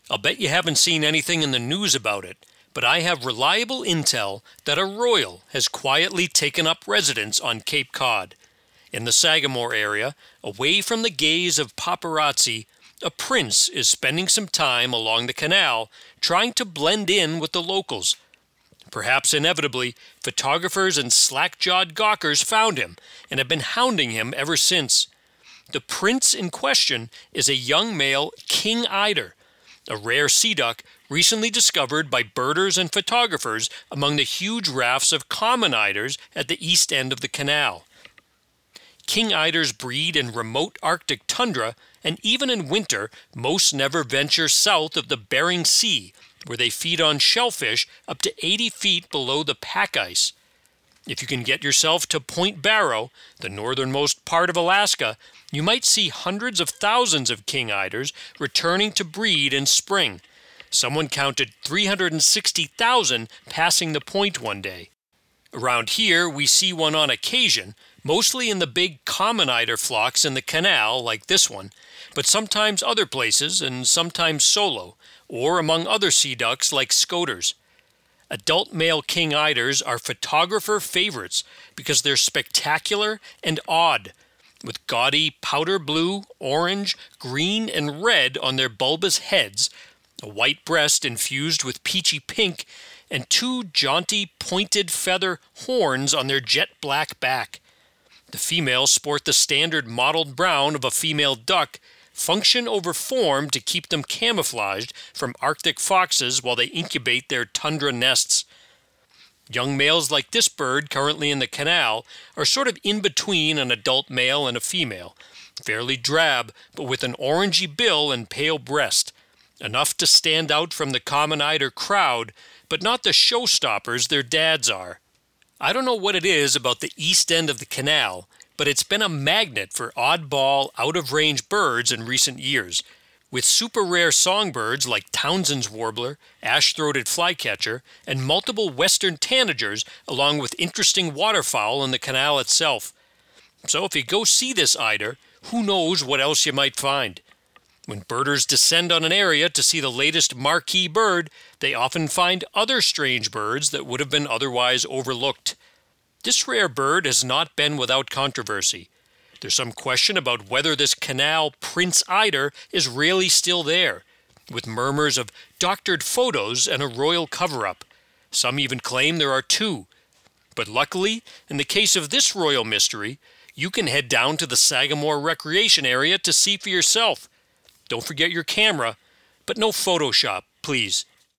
I'll bet you haven't seen anything in the news about it, but I have reliable intel that a royal has quietly taken up residence on Cape Cod. In the Sagamore area, away from the gaze of paparazzi, a prince is spending some time along the canal trying to blend in with the locals. Perhaps inevitably, photographers and slack-jawed gawkers found him and have been hounding him ever since. The prince in question is a young male king eider, a rare sea duck recently discovered by birders and photographers among the huge rafts of common eiders at the east end of the canal. King eiders breed in remote Arctic tundra, and even in winter, most never venture south of the Bering Sea, where they feed on shellfish up to 80 feet below the pack ice. If you can get yourself to Point Barrow, the northernmost part of Alaska, you might see hundreds of thousands of king eiders returning to breed in spring. Someone counted 360,000 passing the point one day. Around here, we see one on occasion, mostly in the big common eider flocks in the canal like this one, but sometimes other places and sometimes solo, or among other sea ducks like scoters. Adult male king eiders are photographer favorites because they're spectacular and odd, with gaudy powder blue, orange, green, and red on their bulbous heads, a white breast infused with peachy pink, and two jaunty, pointed feather horns on their jet black back. The females sport the standard mottled brown of a female duck, function over form to keep them camouflaged from Arctic foxes while they incubate their tundra nests. Young males like this bird currently in the canal are sort of in between an adult male and a female, fairly drab but with an orangey bill and pale breast, enough to stand out from the common eider crowd, but not the showstoppers their dads are. I don't know what it is about the east end of the canal, but it's been a magnet for oddball, out-of-range birds in recent years, with super rare songbirds like Townsend's warbler, ash-throated flycatcher, and multiple western tanagers, along with interesting waterfowl in the canal itself. So if you go see this eider, who knows what else you might find. When birders descend on an area to see the latest marquee bird, they often find other strange birds that would have been otherwise overlooked. This rare bird has not been without controversy. There's some question about whether this canal Prince Eider is really still there, with murmurs of doctored photos and a royal cover-up. Some even claim there are two. But luckily, in the case of this royal mystery, you can head down to the Sagamore Recreation Area to see for yourself. Don't forget your camera, but no Photoshop, please.